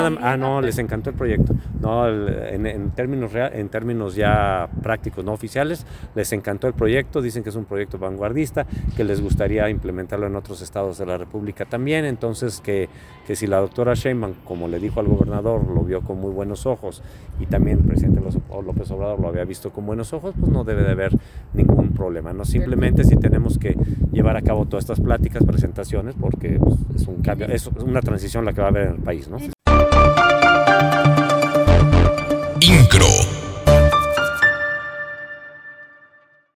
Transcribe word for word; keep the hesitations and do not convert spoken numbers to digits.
Ah, no, les encantó el proyecto. No, el- en, en términos real, en términos ya prácticos, no oficiales, les encantó el proyecto. Dicen que es un proyecto vanguardista, que les gustaría implementarlo en otros estados de la República también. Entonces, que, que si la doctora Sheinbaum, como le dijo al gobernador, lo vio con muy buenos ojos y también el presidente López Obrador lo había visto con buenos ojos, pues no debe de haber ningún problema, ¿no? Simplemente si tenemos que llevar a cabo todas estas pláticas, presentaciones, porque pues, es un cambio, es una transición la que va a haber en el país, ¿no? Incro.